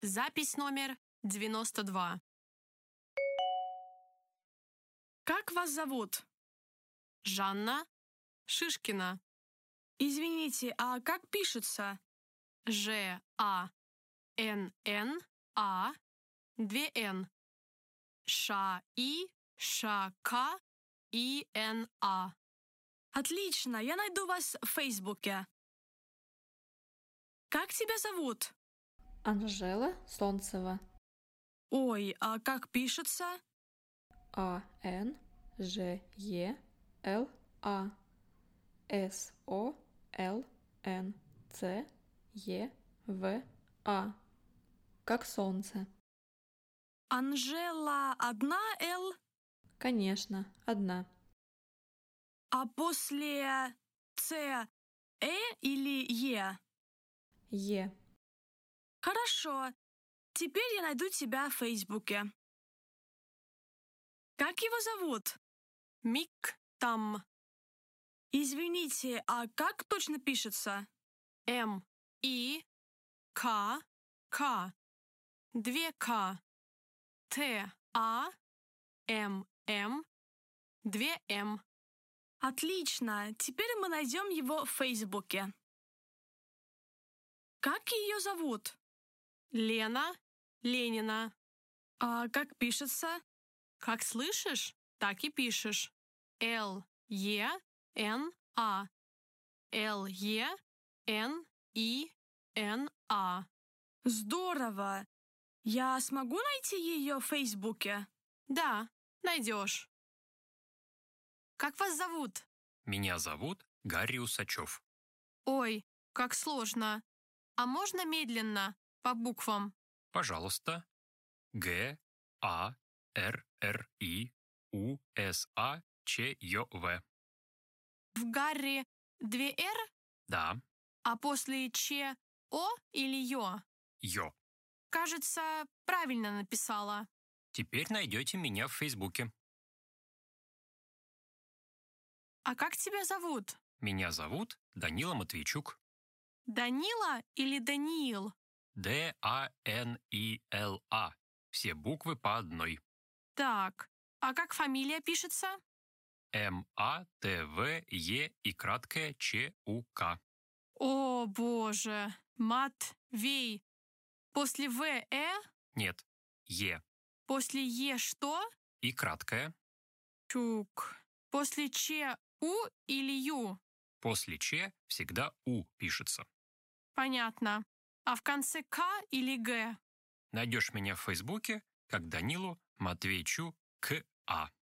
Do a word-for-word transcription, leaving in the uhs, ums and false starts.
Запись номер девяносто два. Как вас зовут? Жанна Шишкина. Извините, а как пишется? Ж А Н Н А две Н. Ш И Ш К И Н А. Отлично, я найду вас в Фейсбуке. Как тебя зовут? Анжела Солнцева. Ой, а как пишется? А Н Ж Е Л А С О Л Н Ц Е В А. Как солнце. Анжела одна Л, Конечно, одна. а после Ц Э или Е? Е. Хорошо, теперь я найду тебя в Фейсбуке. Как его зовут? Мик Там. Извините, а как точно пишется? М И К К. Две К. Т А М М. Две М. Отлично, теперь мы найдем его в Фейсбуке. Как ее зовут? Лена Ленина. А как пишется? Как слышишь, так и пишешь. Л Е Н А. Л Е Н И Н А. Здорово! Я смогу найти ее в Фейсбуке? Да, найдешь. Как вас зовут? Меня зовут Гарри Усачев. Ой, как сложно. А можно медленно, по буквам? Пожалуйста. Г А Р Р И У С А Ч Ё В. В Гарри две Р, Да. а после Ч О или Ё? Ё. Кажется, правильно написала. Теперь найдете меня в Фейсбуке. А как тебя зовут? Меня зовут Данила Матвейчук. Данила или Даниил? Д А Н И Л А. Все буквы по одной. Так, а как фамилия пишется? М А Т В Е и краткое Ч У К. О, боже, Матвей. После В Э, Нет. Е. после Е что? И краткое. Чук. После Ч У или Ю? После Ч всегда У пишется. Понятно. А в конце К или Г? Найдешь меня в Фейсбуке как Данилу Матвейчук А.